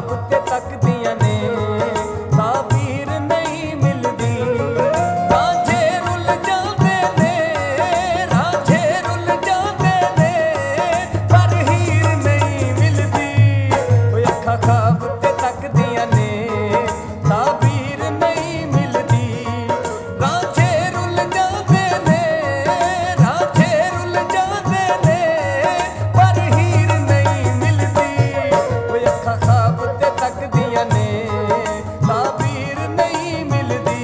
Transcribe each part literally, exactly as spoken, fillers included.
ख्वाब ते तकदियां ने ताबीर नहीं मिलदी। रांझे रुल जांदे ने रांझे रुल जांदे ने पर हीर नहीं मिलदी। ओए अखां ख्वाब ते तकदियां ने ताबीर नहीं मिलदी। रांझे रुल जांदे ने रांझे रुल जांदे ने पर हीर नहीं मिलदी। ओए अखां ख्वाब ते तकदियां ने ताबीर नहीं मिलदी।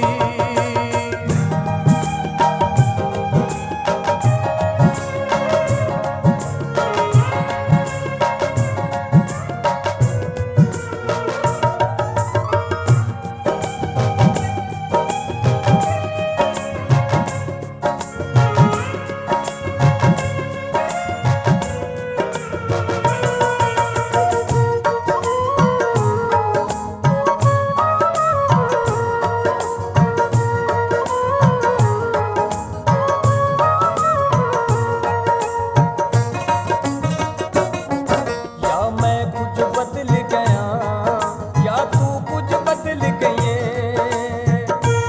या मैं कुछ बदल गया या तू कुछ बदल गई है।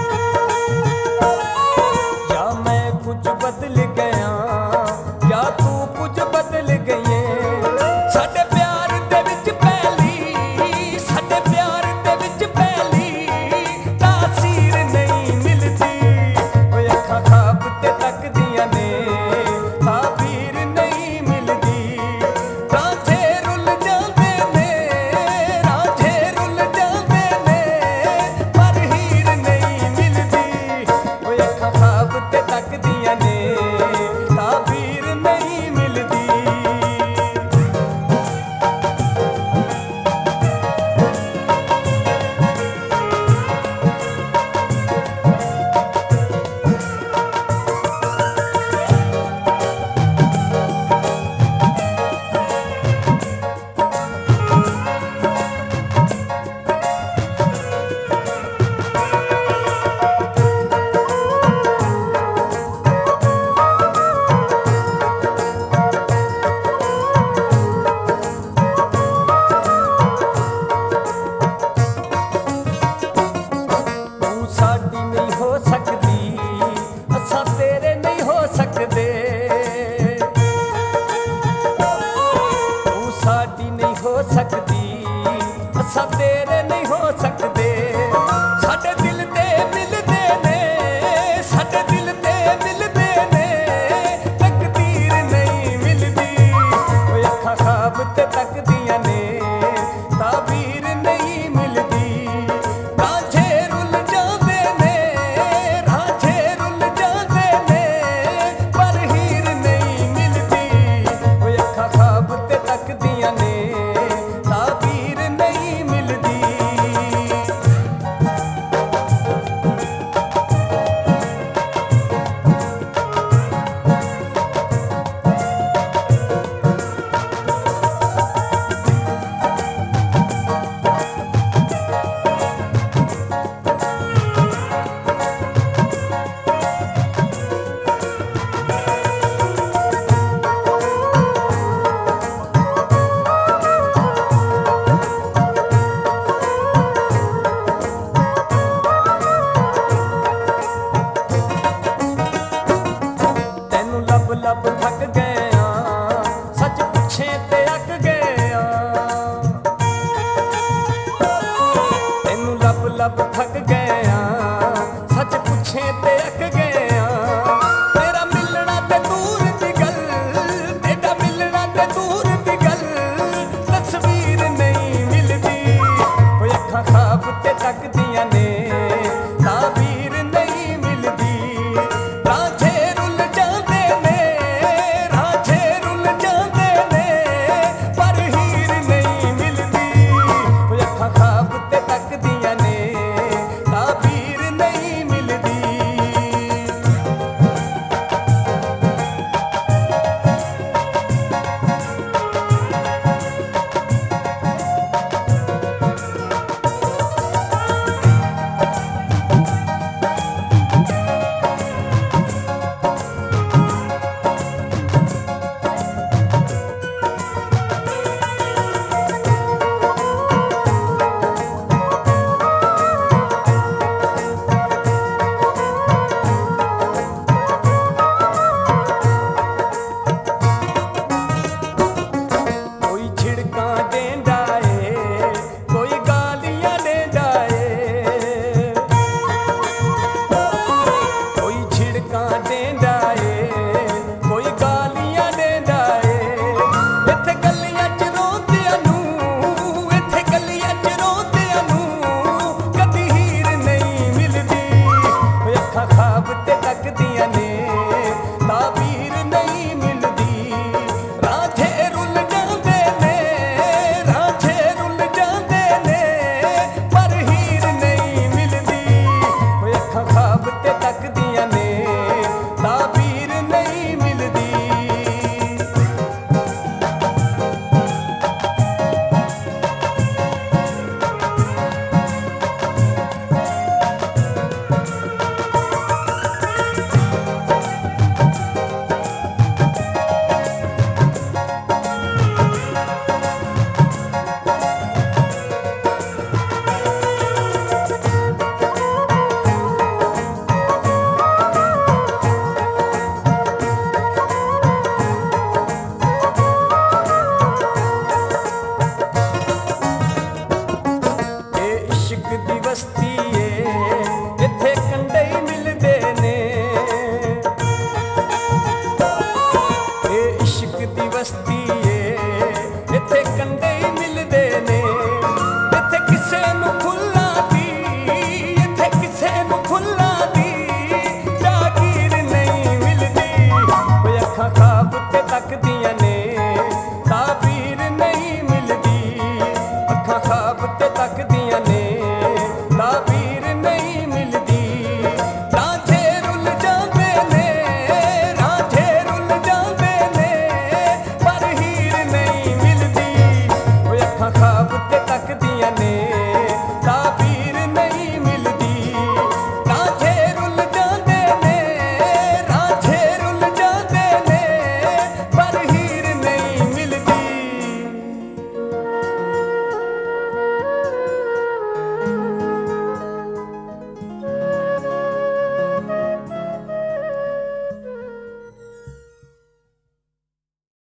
या मैं कुछ बदल गया या तू कुछ बदल गई है। साडे प्यार दे विच पहली साडे प्यार दे विच पहली तासीर नहीं मिलदी। ओए अखां ख्वाब ते तकदियां ने ताबीर नहीं मिलदी। रांझे रुल जांदे ने रांझे रुल जांदे ने पर हीर नहीं मिलदी। ओए अखां ख्वाब ते तकदियां ने ताबीर नहीं मिलदी। तू साडी नहीं हो सकदी असां तेरे नहीं हो सकदे। तू साडी नहीं हो सकदी असां तेरे नहीं हो सकदे।